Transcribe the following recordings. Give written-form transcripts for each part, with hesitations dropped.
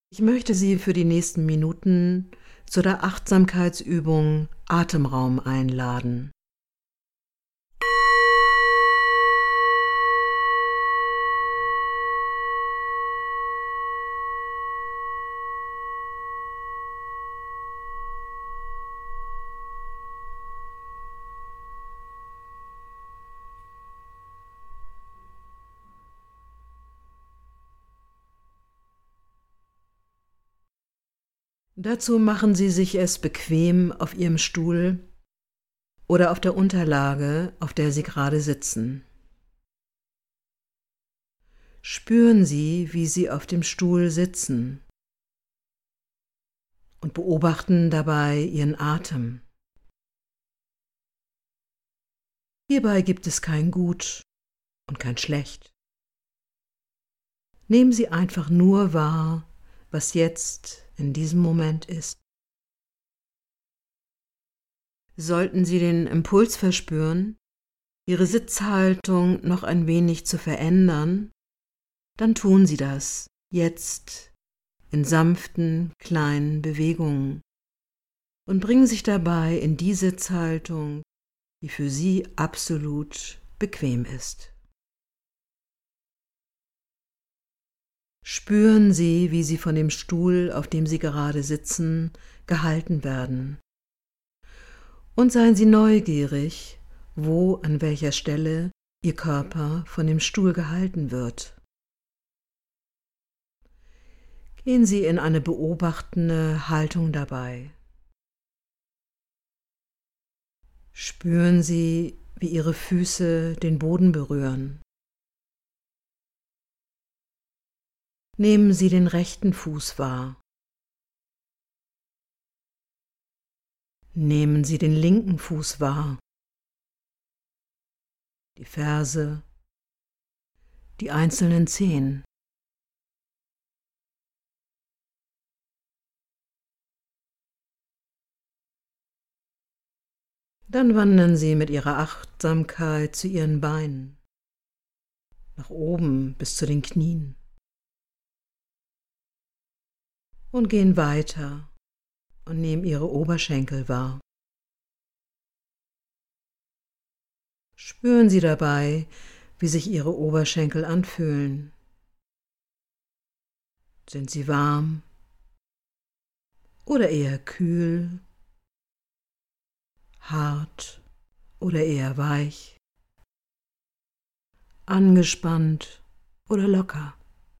Ich möchte Sie für die nächsten Minuten zu der Achtsamkeitsübung Atemraum einladen. Dazu machen Sie sich es bequem auf Ihrem Stuhl oder auf der Unterlage, auf der Sie gerade sitzen. Spüren Sie, wie Sie auf dem Stuhl sitzen und beobachten dabei Ihren Atem. Hierbei gibt es kein Gut und kein Schlecht. Nehmen Sie einfach nur wahr, was jetzt in diesem Moment ist. Sollten Sie den Impuls verspüren, Ihre Sitzhaltung noch ein wenig zu verändern, dann tun Sie das jetzt in sanften, kleinen Bewegungen und bringen sich dabei in die Sitzhaltung, die für Sie absolut bequem ist. Spüren Sie, wie Sie von dem Stuhl, auf dem Sie gerade sitzen, gehalten werden. Und seien Sie neugierig, wo an welcher Stelle Ihr Körper von dem Stuhl gehalten wird. Gehen Sie in eine beobachtende Haltung dabei. Spüren Sie, wie Ihre Füße den Boden berühren. Nehmen Sie den rechten Fuß wahr. Nehmen Sie den linken Fuß wahr. Die Ferse, die einzelnen Zehen. Dann wandern Sie mit Ihrer Achtsamkeit zu Ihren Beinen, nach oben bis zu den Knien und gehen weiter und nehmen Ihre Oberschenkel wahr. Spüren Sie dabei, wie sich Ihre Oberschenkel anfühlen. Sind sie warm oder eher kühl, hart oder eher weich, angespannt oder locker?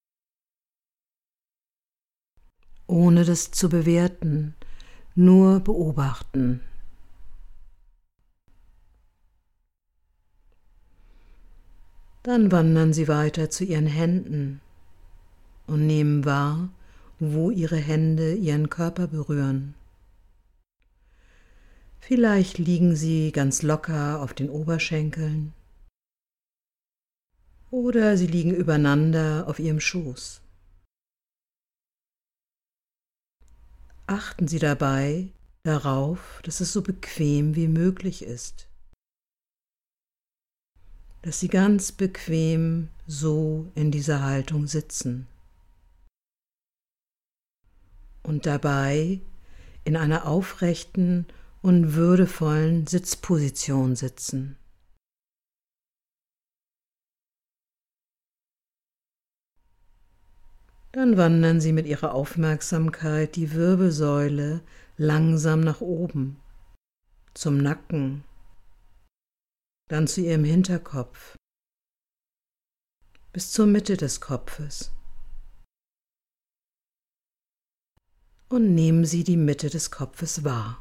Ohne das zu bewerten, nur beobachten. Dann wandern Sie weiter zu Ihren Händen und nehmen wahr, wo Ihre Hände Ihren Körper berühren. Vielleicht liegen sie ganz locker auf den Oberschenkeln oder sie liegen übereinander auf Ihrem Schoß. Achten Sie dabei darauf, dass es so bequem wie möglich ist, dass Sie ganz bequem so in dieser Haltung sitzen und dabei in einer aufrechten und würdevollen Sitzposition sitzen. Dann wandern Sie mit Ihrer Aufmerksamkeit die Wirbelsäule langsam nach oben, zum Nacken, dann zu Ihrem Hinterkopf, bis zur Mitte des Kopfes. Und nehmen Sie die Mitte des Kopfes wahr.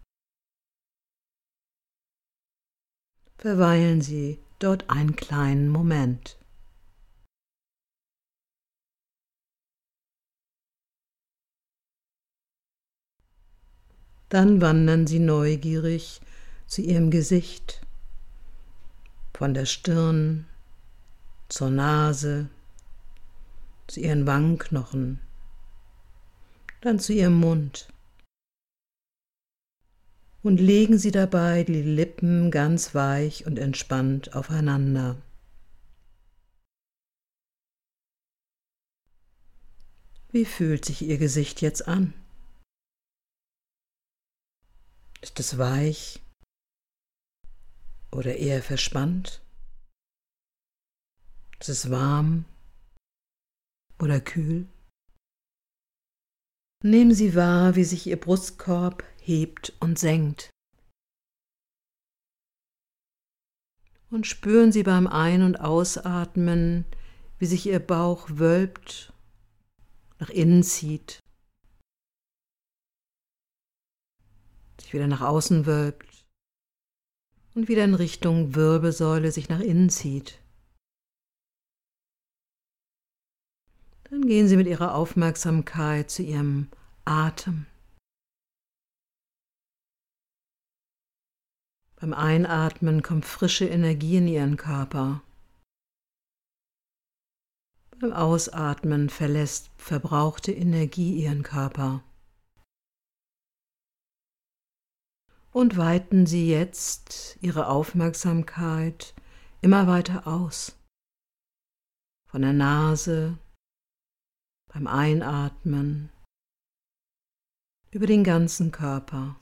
Verweilen Sie dort einen kleinen Moment. Dann wandern Sie neugierig zu Ihrem Gesicht, von der Stirn zur Nase, zu Ihren Wangenknochen, dann zu Ihrem Mund. Und legen Sie dabei die Lippen ganz weich und entspannt aufeinander. Wie fühlt sich Ihr Gesicht jetzt an? Ist es weich oder eher verspannt? Ist es warm oder kühl? Nehmen Sie wahr, wie sich Ihr Brustkorb hebt und senkt. Und spüren Sie beim Ein- und Ausatmen, wie sich Ihr Bauch wölbt, nach innen zieht, sich wieder nach außen wölbt und wieder in Richtung Wirbelsäule sich nach innen zieht. Dann gehen Sie mit Ihrer Aufmerksamkeit zu Ihrem Atem. Beim Einatmen kommt frische Energie in Ihren Körper. Beim Ausatmen verlässt verbrauchte Energie Ihren Körper. Und weiten Sie jetzt Ihre Aufmerksamkeit immer weiter aus. Von der Nase, beim Einatmen, über den ganzen Körper.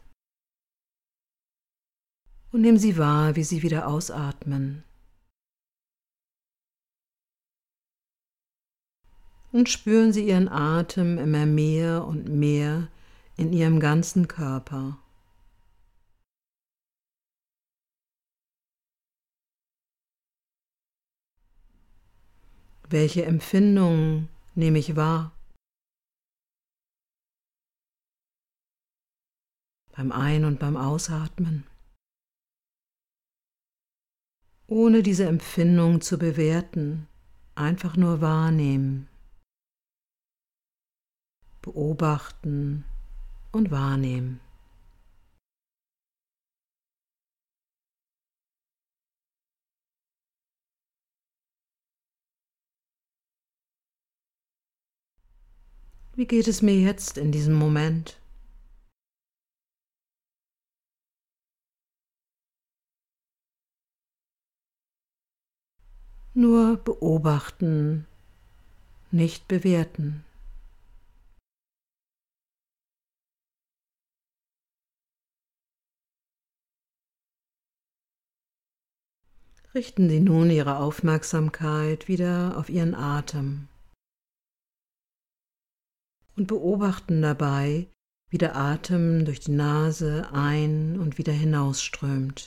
Und nehmen Sie wahr, wie Sie wieder ausatmen. Und spüren Sie Ihren Atem immer mehr und mehr in Ihrem ganzen Körper. Welche Empfindungen nehme ich wahr? Beim Ein- und beim Ausatmen. Ohne diese Empfindung zu bewerten, einfach nur wahrnehmen, beobachten und wahrnehmen. Wie geht es mir jetzt in diesem Moment? Nur beobachten, nicht bewerten. Richten Sie nun Ihre Aufmerksamkeit wieder auf Ihren Atem und beobachten dabei, wie der Atem durch die Nase ein- und wieder hinausströmt.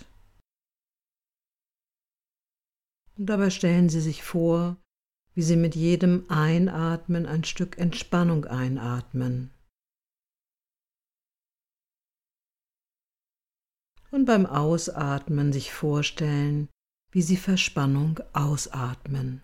Und dabei stellen Sie sich vor, wie Sie mit jedem Einatmen ein Stück Entspannung einatmen. Und beim Ausatmen sich vorstellen, wie Sie Verspannung ausatmen.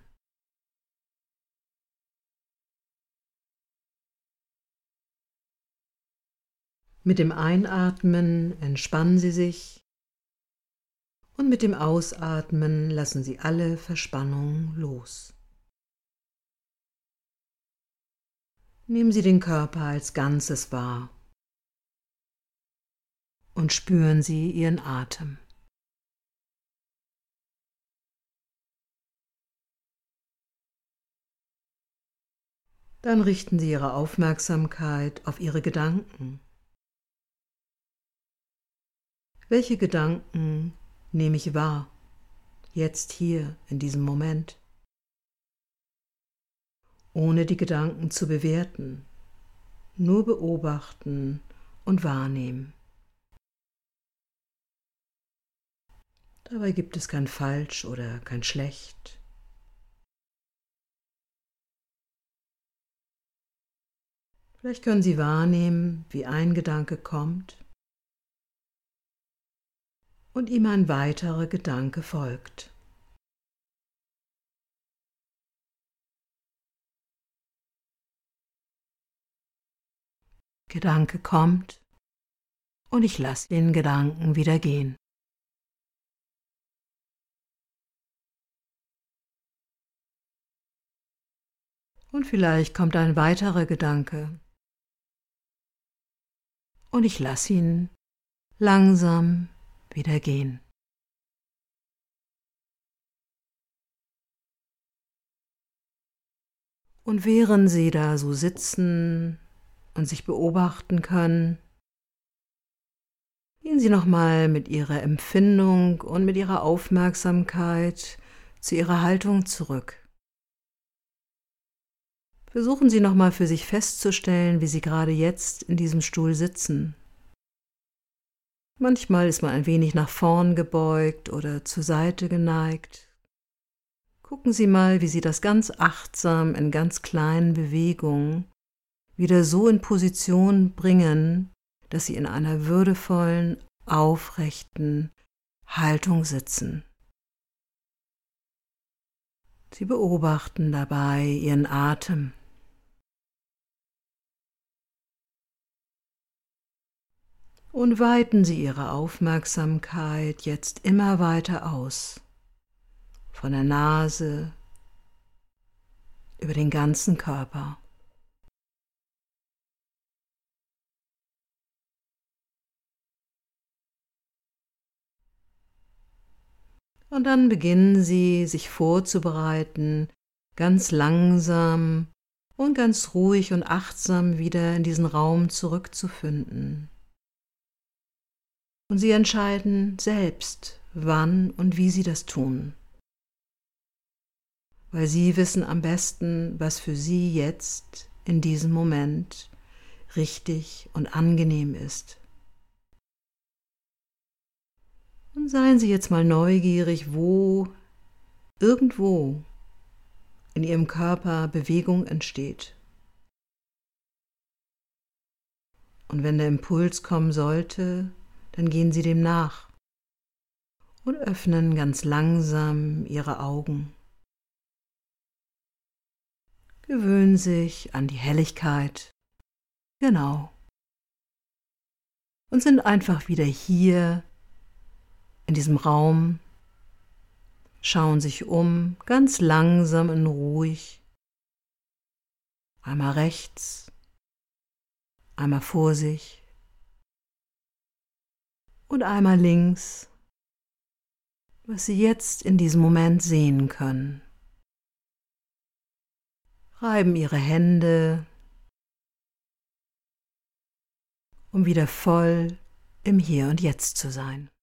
Mit dem Einatmen entspannen Sie sich und mit dem Ausatmen lassen Sie alle Verspannung los. Nehmen Sie den Körper als Ganzes wahr und spüren Sie Ihren Atem. Dann richten Sie Ihre Aufmerksamkeit auf Ihre Gedanken. Welche Gedanken nehme ich wahr, jetzt hier in diesem Moment? Ohne die Gedanken zu bewerten, nur beobachten und wahrnehmen. Dabei gibt es kein Falsch oder kein Schlecht. Vielleicht können Sie wahrnehmen, wie ein Gedanke kommt und ihm ein weiterer Gedanke folgt. Gedanke kommt und ich lasse den Gedanken wieder gehen. Und vielleicht kommt ein weiterer Gedanke und ich lasse ihn langsam wieder gehen. Und während Sie da so sitzen und sich beobachten können, gehen Sie nochmal mit Ihrer Empfindung und mit Ihrer Aufmerksamkeit zu Ihrer Haltung zurück. Versuchen Sie nochmal für sich festzustellen, wie Sie gerade jetzt in diesem Stuhl sitzen. Manchmal ist man ein wenig nach vorn gebeugt oder zur Seite geneigt. Gucken Sie mal, wie Sie das ganz achtsam in ganz kleinen Bewegungen wieder so in Position bringen, dass Sie in einer würdevollen, aufrechten Haltung sitzen. Sie beobachten dabei Ihren Atem. Und weiten Sie Ihre Aufmerksamkeit jetzt immer weiter aus, von der Nase über den ganzen Körper. Und dann beginnen Sie, sich vorzubereiten, ganz langsam und ganz ruhig und achtsam wieder in diesen Raum zurückzufinden. Und Sie entscheiden selbst, wann und wie Sie das tun. Weil Sie wissen am besten, was für Sie jetzt in diesem Moment richtig und angenehm ist. Und seien Sie jetzt mal neugierig, wo irgendwo in Ihrem Körper Bewegung entsteht. Und wenn der Impuls kommen sollte, dann gehen Sie dem nach und öffnen ganz langsam Ihre Augen. Gewöhnen sich an die Helligkeit, genau, und sind einfach wieder hier in diesem Raum, schauen sich um, ganz langsam und ruhig, einmal rechts, einmal vor sich und einmal links, was Sie jetzt in diesem Moment sehen können. Reiben Ihre Hände, um wieder voll im Hier und Jetzt zu sein.